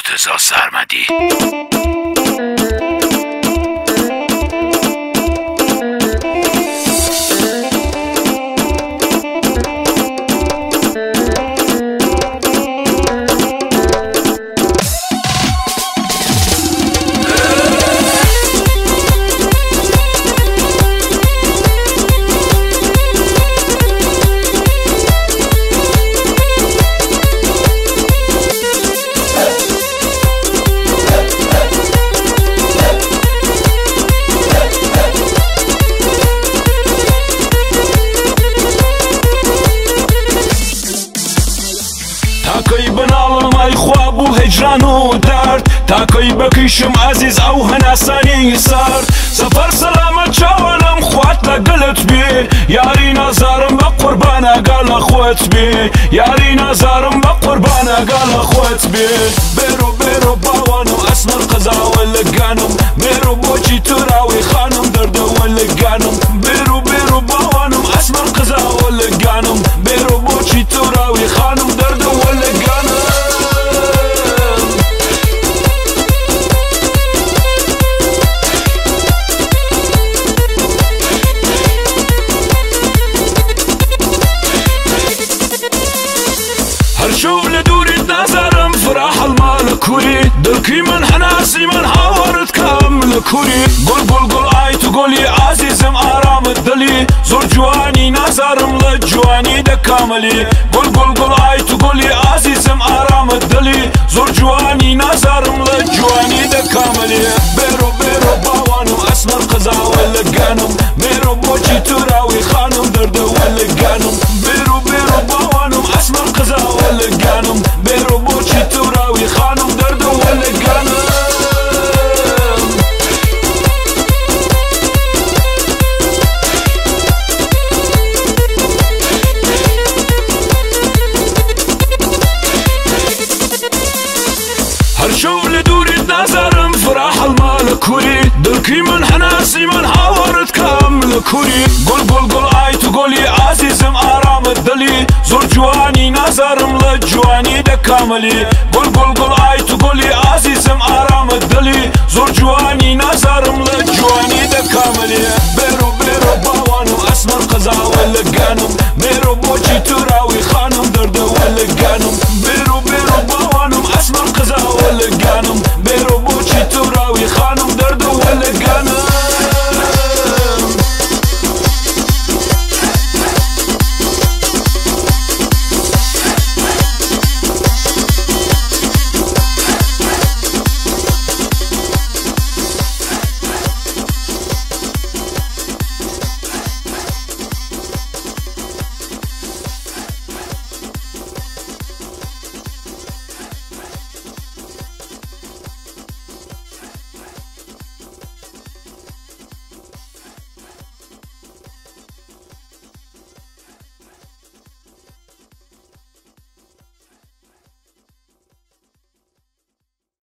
مرتضی سرمدی. تاکەی بناڵم خواب و هجران و درد، تاکەی بکیشم عزیز ئەو هەناسانی سرد. سەفەر سەلامەت چاوانم خوات لەگەڵت بێ، یاری نازارم بە قوربان ئەگەڵە خۆت بێ، یاری نازارم بە قوربان ئەگەڵە خۆت بێ. بێرۆ بێرۆ باوانم ئەسمەر قەزاوە لەگانم، بێرۆ بۆچی توراوی خانم دەردەوە لەگانم. بێرۆ بێرۆ باوانم ئەسمەر قەزاوە لەگانم، بێرۆ بۆچی توراوی خانم دەردەوە لەگانم. هەرشەو لە دووریت نازارم فراح هەڵمالە کووری، دڵکی من هەناسی من هاوارت کەم لە کووری. گۆڵ گۆڵ گۆڵ ئای تو گۆڵی عازیزم ئارامت دڵی، زۆر جوانی نازارم لە جوانی دەکامەلی. گۆڵ گۆڵ گۆڵ ئای تو گۆڵی عازیزم ئارامت دڵی، زۆر جوانی نازارم لە جوانی دەکامەلی. بێرۆ بێرۆ باوانم ئەسمەر قەزاوە لەگانم، بێرۆ بۆچی توراوی خانم دەردەوە لەگانم. بێرۆ بێرۆ باوانم ئەسمەر قەزاوە لەگانم، بێرۆ بۆچی توراوی خانم دەردەوە لەگانم. هەرشەو لە دووریت نازارم فراح هەڵمالە کووری، دڵکی من هەناسی من هاوارت کەم لە کووری. گۆڵ گۆڵ گۆڵ ئای تو گۆڵی عازیزم ئارامت دڵی، زۆر جوانی نازارم لە جوانی دەکامەلی. گۆڵ گۆڵ گۆڵ ئای تو گۆڵی عازیزم ئارامت دڵی، زۆر جوانی نازارم لە جوانی دەکامەلی. بێرۆ بێرۆ باوانم ئەسمەر قەزاوە لەگانم، بێرۆ بۆچی